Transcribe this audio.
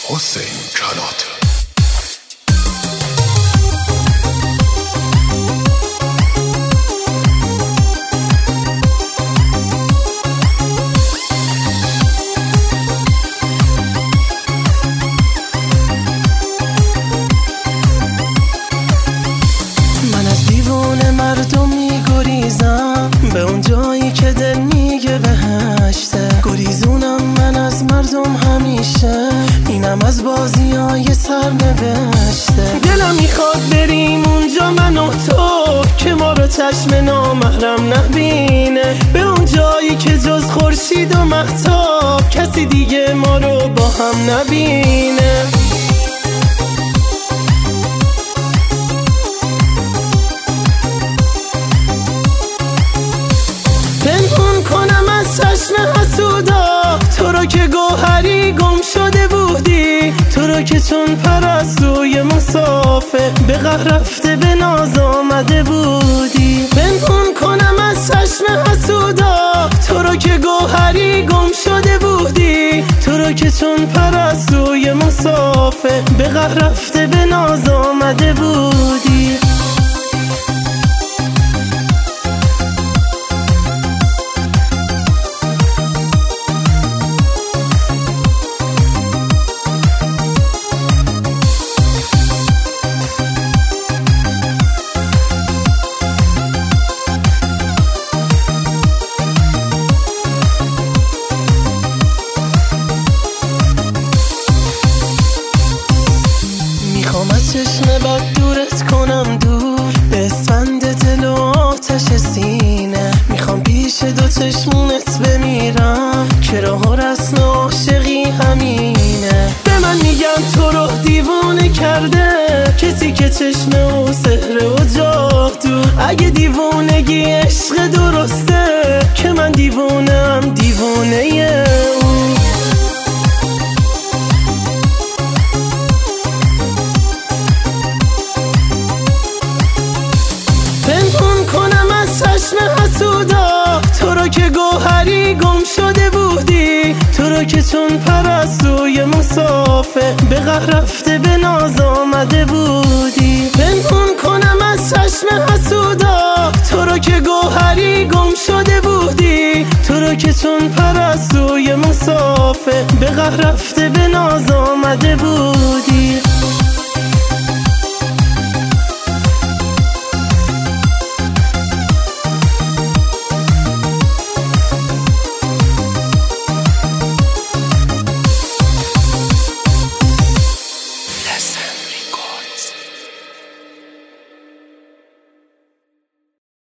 حسین کلات. من از دیوونه مردم میگریزم به اون جایی که دل میگه بهشته. گریزونم من از مردم همیشه، اینم از بازیای سرنوشته. دلم میخواد بریم اونجا من و تو، که ما رو چشم نامحرم نبینه. به اون جایی که جز خورشید و مهتاب کسی دیگه ما رو با هم نبینه. پنهون کنم از چشم حسودا تو رو که گوهری گم شده بودی، تو رو که چون پرستوی مسافر به قهر رفته به ناز آمده بودی. پنهون کنم از چشم حسودا تو رو که گوهری گم شده بودی، تو رو که چون پرستوی مسافر به قهر رفته به ناز آمده بودی. میخوام از چشم بد دورت کنم دور به اسفند دل و آتش سینه. میخوام پیش دو چشمونت بمیرم که راه و رسم عاشقی همینه. به من میگن تو رو دیوونه کرده کسی که چشم او سحر و جادو. اگه دیوونگی عشق درسته که من دیوونم دیوونه او. پنهون کنم از چشم حسودا تو رو که گوهری گم شده بودی، تو رو که چون پرستوی مسافر به قهر رفته به ناز آمده بودی. پنهون کنم از چشم حسودا تو رو که گوهری گم شده بودی، تو رو که چون پرستوی مسافر به قهر رفته به ناز آمده بودی.